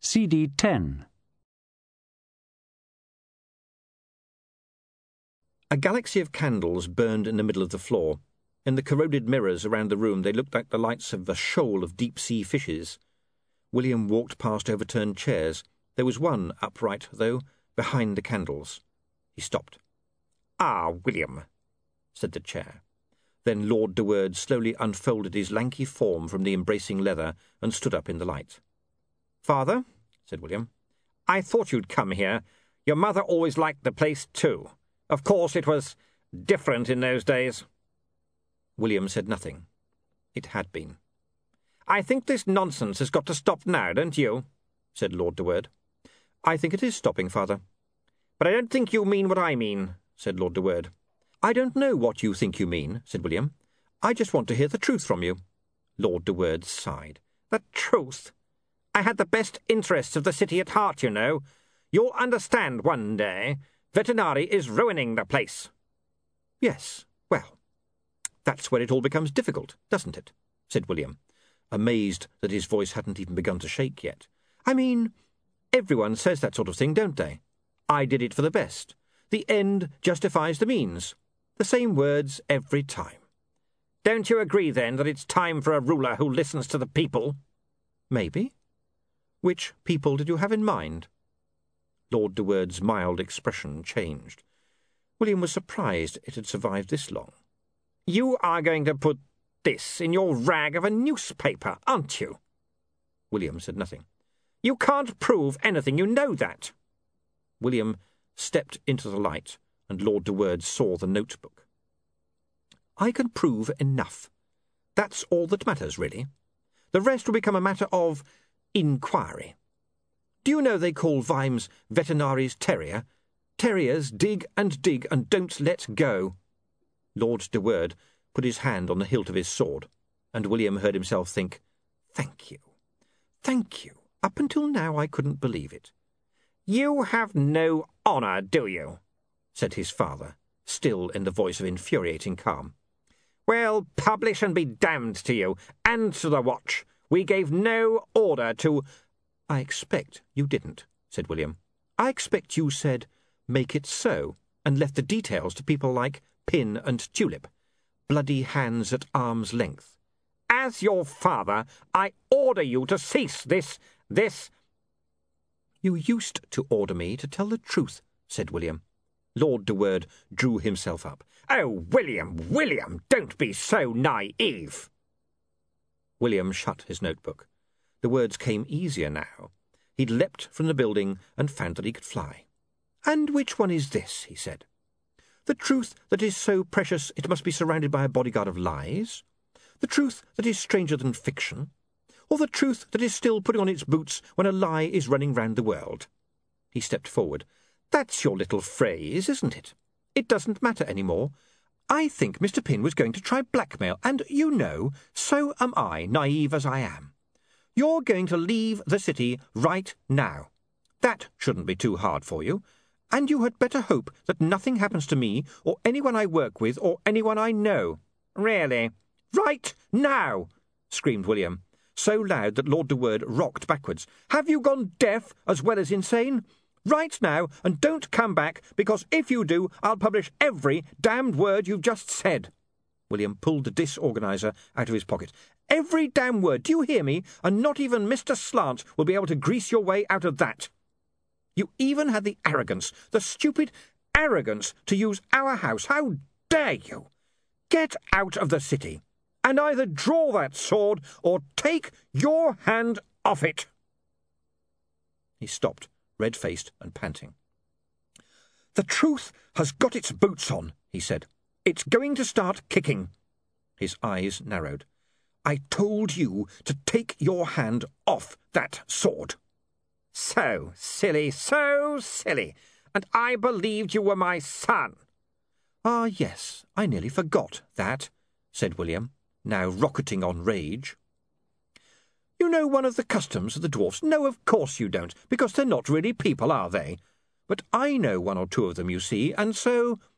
CD 10. A galaxy of candles burned in the middle of the floor. In the corroded mirrors around the room they looked like the lights of a shoal of deep-sea fishes. William walked past overturned chairs. There was one upright, though, behind the candles. He stopped. "Ah, William," said the chair. Then Lord de Word slowly unfolded his lanky form from the embracing leather and stood up in the light. "Father," said William, "I thought you'd come here. Your mother always liked the place too. Of course it was different in those days." William said nothing. It had been. "I think this nonsense has got to stop now, don't you?" said Lord de Word. "I think it is stopping, Father." "But I don't think you mean what I mean," said Lord de Word. "I don't know what you think you mean," said William. "I just want to hear the truth from you." Lord de Word sighed. "The truth? I had the best interests of the city at heart, you know. You'll understand one day. Vetinari is ruining the place." "Yes, well, that's where it all becomes difficult, doesn't it?" said William, amazed that his voice hadn't even begun to shake yet. "I mean, everyone says that sort of thing, don't they? I did it for the best. The end justifies the means. The same words every time. Don't you agree, then, that it's time for a ruler who listens to the people?" "Maybe. Which people did you have in mind?" Lord de Word's mild expression changed. William was surprised it had survived this long. "You are going to put this in your rag of a newspaper, aren't you?" William said nothing. "You can't prove anything, you know that." William stepped into the light, and Lord de Word saw the notebook. "I can prove enough. That's all that matters, really. The rest will become a matter of inquiry. Do you know they call Vimes Vetinari's terrier? Terriers dig and don't let go." Lord de Word put his hand on the hilt of his sword, and William heard himself think, "Thank you. Thank you. Up until now I couldn't believe it." "You have no honour, do you?" said his father, still in the voice of infuriating calm. "Well, publish and be damned to you, and to the watch. We gave no order to—" "I expect you didn't," said William. "I expect you said, 'Make it so,' and left the details to people like Pin and Tulip. Bloody hands at arm's length." "As your father, I order you to cease this... "You used to order me to tell the truth," said William. Lord de Word drew himself up. "Oh, William, don't be so naive." William shut his notebook. The words came easier now. He'd leapt from the building and found that he could fly. "And which one is this?" he said. "The truth that is so precious it must be surrounded by a bodyguard of lies? The truth that is stranger than fiction? Or the truth that is still putting on its boots when a lie is running round the world?" He stepped forward. "That's your little phrase, isn't it? It doesn't matter any more. I think Mr. Pin was going to try blackmail, and, you know, so am I, naive as I am. You're going to leave the city right now. That shouldn't be too hard for you. And you had better hope that nothing happens to me or anyone I work with or anyone I know." "Really?" "Right now!" screamed William, so loud that Lord de Word rocked backwards. "Have you gone deaf as well as insane? Right now, and don't come back, because if you do, I'll publish every damned word you've just said." William pulled the disorganiser out of his pocket. "Every damn word, do you hear me? And not even Mr. Slant will be able to grease your way out of that. You even had the arrogance, the stupid arrogance, to use our house. How dare you? Get out of the city, and either draw that sword or take your hand off it." He stopped, red-faced and panting. "The truth has got its boots on," he said. "It's going to start kicking." His eyes narrowed. "I told you to take your hand off that sword." So silly. And I believed you were my son." "Ah, yes, I nearly forgot that," said William, now rocketing on rage. "You know one of the customs of the dwarfs?" "No, of course you don't, because they're not really people, are they? But I know one or two of them, you see, and so